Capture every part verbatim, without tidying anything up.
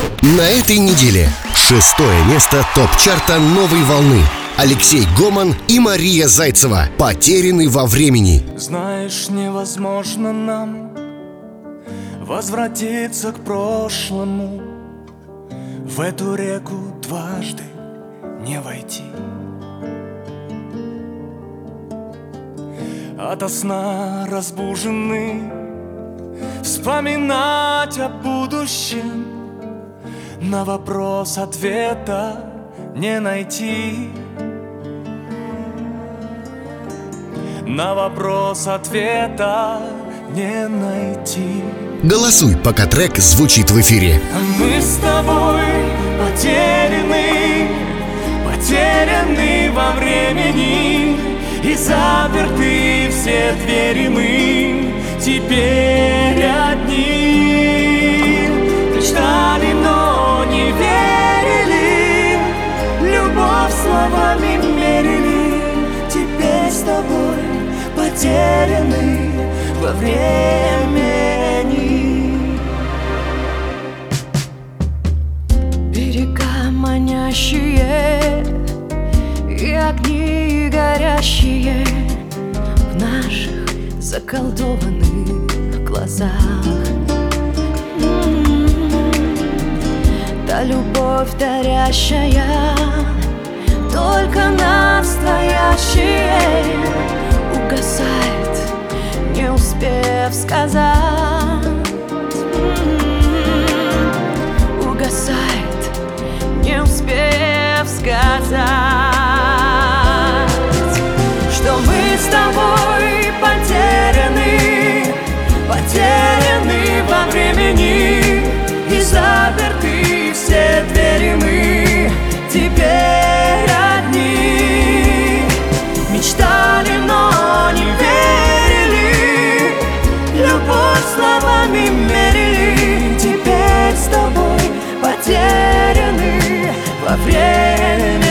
На этой неделе шестое место топ-чарта «Новой волны». Алексей Гоман и Мария Зайцева. «Потерянный во времени». Знаешь, невозможно нам возвратиться к прошлому, в эту реку дважды не войти. Ото сна разбужены вспоминать о будущем, на вопрос ответа не найти. На вопрос ответа не найти. Голосуй, пока трек звучит в эфире. Мы с тобой потеряны, потеряны во времени, и заперты все двери мы теперь одни. Мечтали, но не верили, любовь словами мерили. Теперь с тобой потеряны во времени. Берега манящие и огни горящие в наших заколдованных глазах. М-м-м. Та любовь дарящая только настоящее угасает, не успев сказать. М-м-м. Угасает, не успев сказать, что мы с тобой потеряны, потеряны во времени, и заперты все двери мы теперь одни. Мечтали, но не верили, любовь словами мерили. Теперь с тобой потеряны во времени.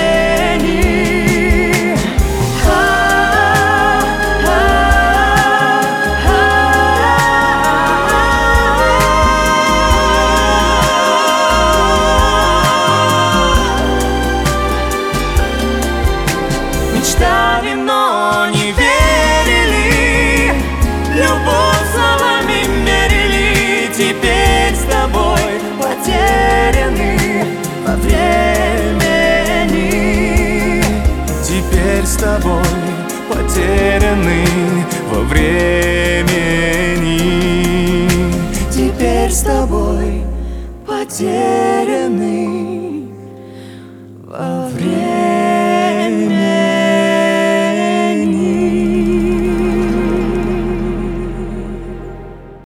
Мечтали, но не верили, любовь словами мерили. Теперь с тобой потеряны во времени. Теперь с тобой потеряны во времени. Теперь с тобой потеряны